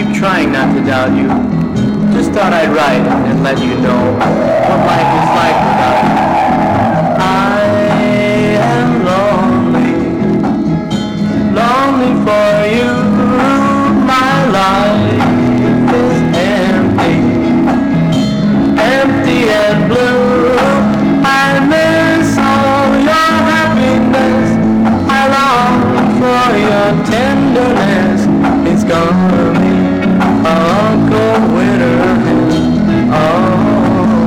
trying not to doubt you. Just thought I'd write and let you know what life is like without you. I am lonely, lonely for you. My life is empty, empty and blue. I miss all your happiness. I long for your tenderness. It's gonna be a cold winter ahead. Oh,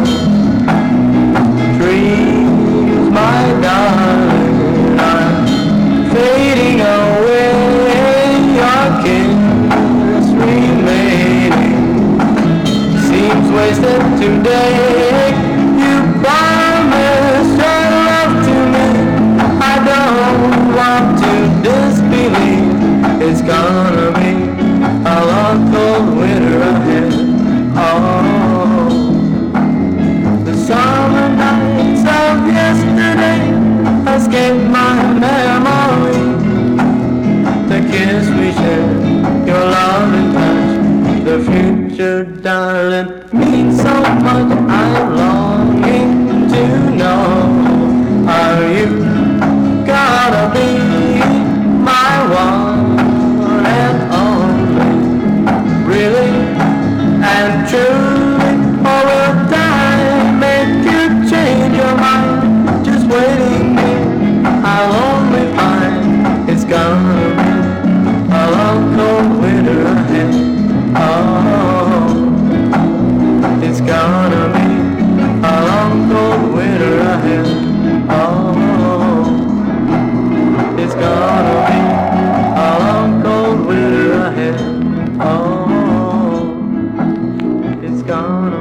dreams, my darling, are fading away. Your kiss remaining seems wasted today. You promised your love to me. I don't want to disbelieve. It's gonna be a long cold winter ahead. Oh, the summer nights of yesterday escape my memory. The kiss we shared, your love and touch, the future, darling, means so much. I'm longing to know, are you gonna be my one and only, really and truly? Or will time make you change your mind? Just waiting here, I'll only find it's gonna be a long cold winter ahead. Oh, it's gonna be a long cold winter ahead. Oh, it's gonna be a long cold winter ahead. Oh, it's gonna